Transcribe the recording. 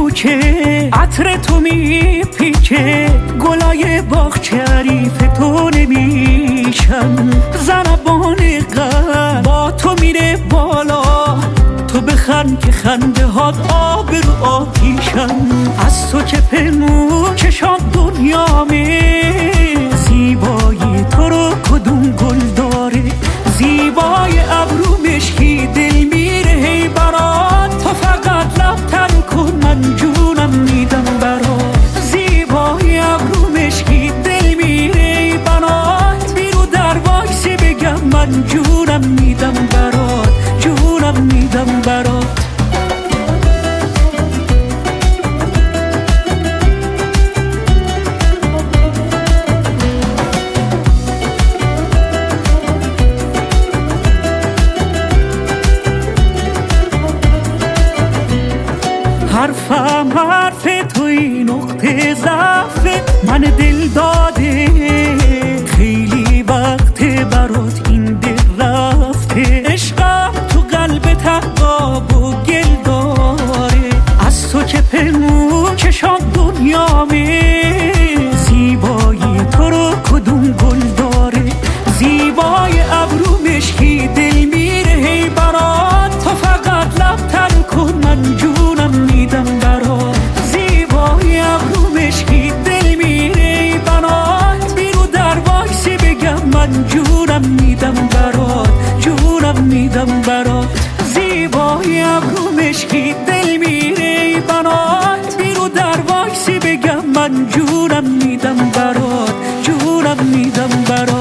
کوچه عطر تو میپیچه، گلای باغ شریف تو نمیشن، زنبان قلب با تو میره بالا، تو بخند که خنده هات آب رو آتیشن. از تو که پنهون چشان دنیامه، زیبایی تو رو کدوم گل داره، زیبای ابرو مشکی دل میره هی برات، تو فقط لب تر کن من جونم میدم برات، زیبای ابرو مشکی دل میره هی برات، بیرو در وایسی بگم من جونم میدم برات، جونم میدم برات. حرفم حرف توی نقطه ضعف من دل داده، خیلی وقت برات این دل رفته، عشقم تو قلب تقاب و گل داره، از تو که پنهون چشان دنیامه، زیبایی تو رو کدوم گل داره، زیبای ابرو مشکی دل میره هی برات، تو فقط لب تر کن من جونم میدم برات، زیبای ابرو مشکی دل میره برات، بیرو در وایسی بگم من جونم میدم برات، جونم میدم برات، زیبای ابرو مشکی دل میره برات، بیرو در وایسی بگم من جونم میدم برات، جونم میدم برات.